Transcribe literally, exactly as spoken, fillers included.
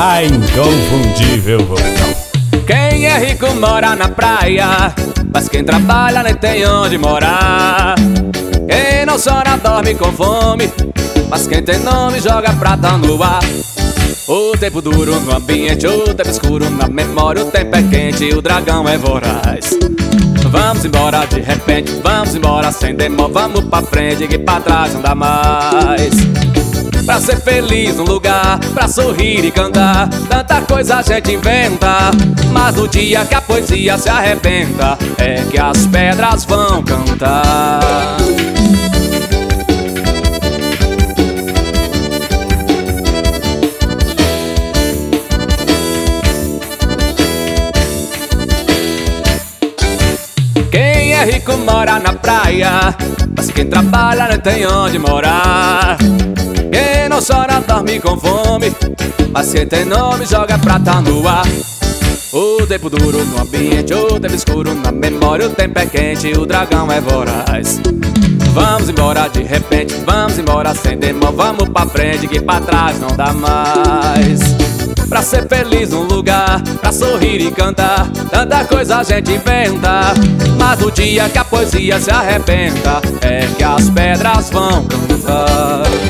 a inconfundível vocal. Quem é rico mora na praia, mas quem trabalha nem tem onde morar. Quem não chora dorme com fome, mas quem tem nome joga prata no ar. O tempo duro no ambiente, o tempo escuro na memória. O tempo é quente, o dragão é voraz. Vamos embora de repente, vamos embora sem demora. Vamos pra frente que pra trás não dá mais. Pra ser feliz num lugar, pra sorrir e cantar, tanta coisa a gente inventa. Mas no dia que a poesia se arrebenta, é que as pedras vão cantar. Quem é rico mora na praia, mas quem trabalha não tem onde morar. Quem não chora dorme com fome, mas quem tem nome joga prata no ar. O tempo duro no ambiente, o tempo escuro na memória. O tempo é quente, o dragão é voraz. Vamos embora de repente, vamos embora sem demora. Vamos pra frente que pra trás não dá mais. Pra ser feliz num lugar, pra sorrir e cantar, tanta coisa a gente inventa. Mas no dia que a poesia se arrebenta, é que as pedras vão cantar.